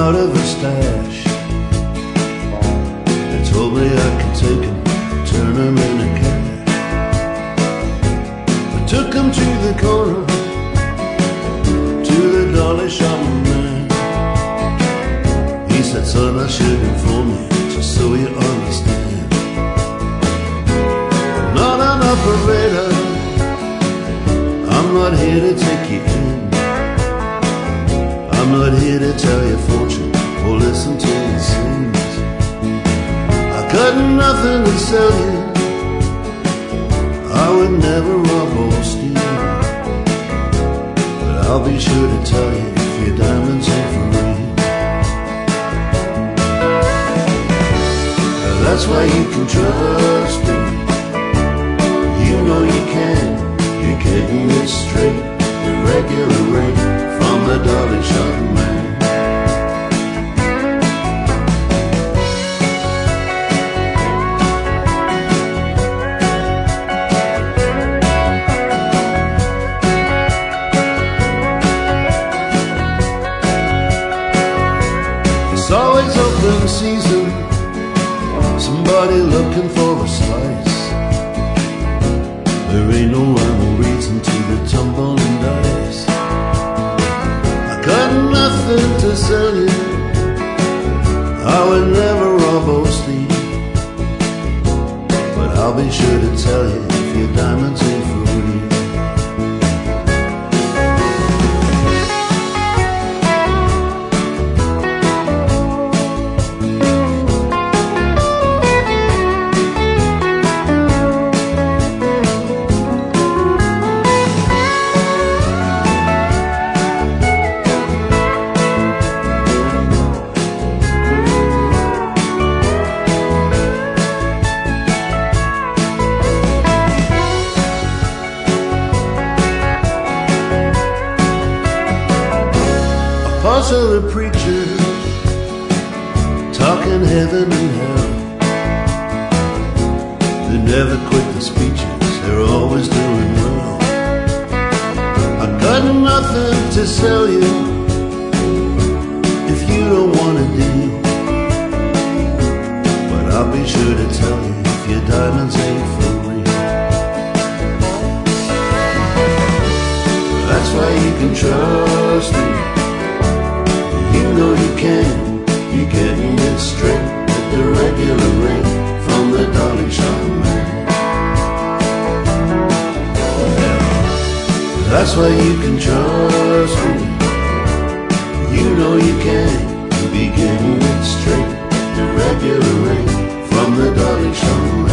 out of a stash. They told me I could take them, turn them into cash. I took them to the corner, to the dolly shop man. He said, son, I should inform you, just so you understand. I'm not an operator, I'm not here to take you in. I'm not here to tell your fortune or listen to your sins. I got nothing to sell you, I would never rob or steal. But I'll be sure to tell you if your diamonds ain't for real. That's why you can trust me. You know you can. You're getting it straight, the regular rate from the dolly shop man. It's always open season, somebody looking for a slice. There ain't no rhyme or reason to the tumbling dice. I got nothing to sell you, I would never rob or steal. But I'll be sure to tell you if your diamonds ain't for real. Parcel of preachers talking heaven and hell. They never quit the speeches, they're always doing well. I got nothing to sell you if you don't want a deal. But I'll be sure to tell you if your diamonds ain't for real. That's why you can trust me. You know you can, you're getting it straight at the regular rate from the dolly shop man. Yeah. That's why you can trust me. You know you can, you'll be getting it straight at the regular rate from the dolly shop man.